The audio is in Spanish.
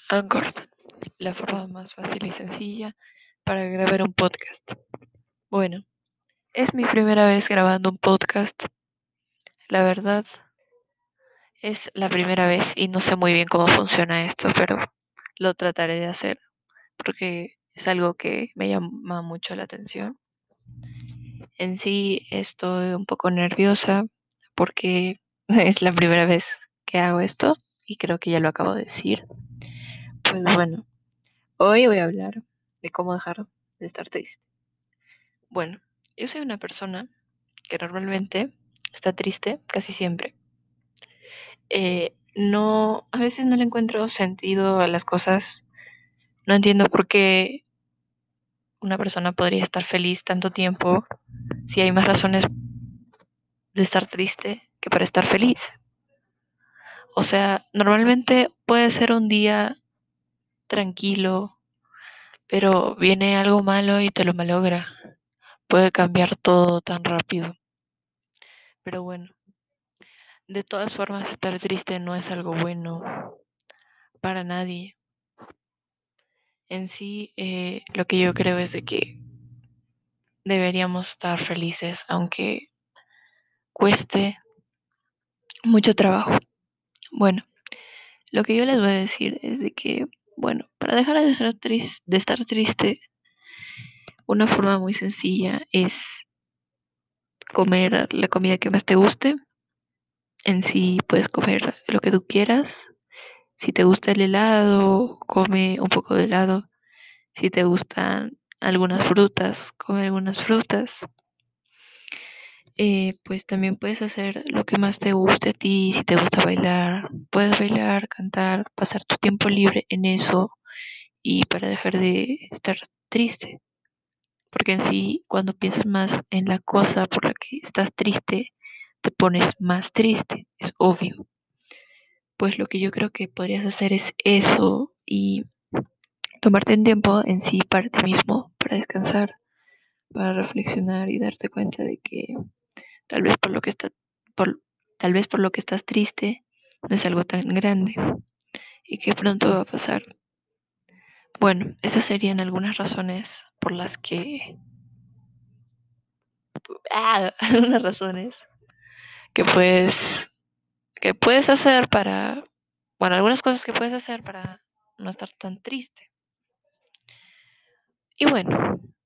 Anchor, la forma más fácil y sencilla para grabar un podcast. Bueno, es mi primera vez grabando un podcast. La verdad, es la primera vez y no sé muy bien cómo funciona esto, pero lo trataré de hacer porque es algo que me llama mucho la atención. En sí estoy un poco nerviosa porque es la primera vez que hago esto y creo que ya lo acabo de decir. Pues bueno, hoy voy a hablar de cómo dejar de estar triste. Bueno, yo soy una persona que normalmente está triste casi siempre. No, a veces no le encuentro sentido a las cosas. No entiendo por qué una persona podría estar feliz tanto tiempo si hay más razones de estar triste que para estar feliz. O sea, normalmente puede ser un día tranquilo, pero viene algo malo y te lo malogra. Puede cambiar todo tan rápido. Pero bueno, de todas formas estar triste no es algo bueno para nadie. En sí, lo que yo creo es de que deberíamos estar felices, aunque cueste mucho trabajo. Bueno, lo que yo les voy a decir es de que, bueno, para dejar de estar triste, una forma muy sencilla es comer la comida que más te guste. En sí, puedes comer lo que tú quieras. Si te gusta el helado, come un poco de helado. Si te gustan algunas frutas, come algunas frutas. Pues también puedes hacer lo que más te guste a ti. Si te gusta bailar, puedes bailar, cantar, pasar tu tiempo libre en eso y para dejar de estar triste. Porque en sí, cuando piensas más en la cosa por la que estás triste, te pones más triste, es obvio. Pues lo que yo creo que podrías hacer es eso y tomarte un tiempo en sí para ti mismo, para descansar, para reflexionar y darte cuenta de que tal vez por, tal vez por lo que estás triste no es algo tan grande y que pronto va a pasar. Bueno, esas serían algunas razones por las que algunas razones que puedes hacer para, bueno, algunas cosas que puedes hacer para no estar tan triste. Y bueno,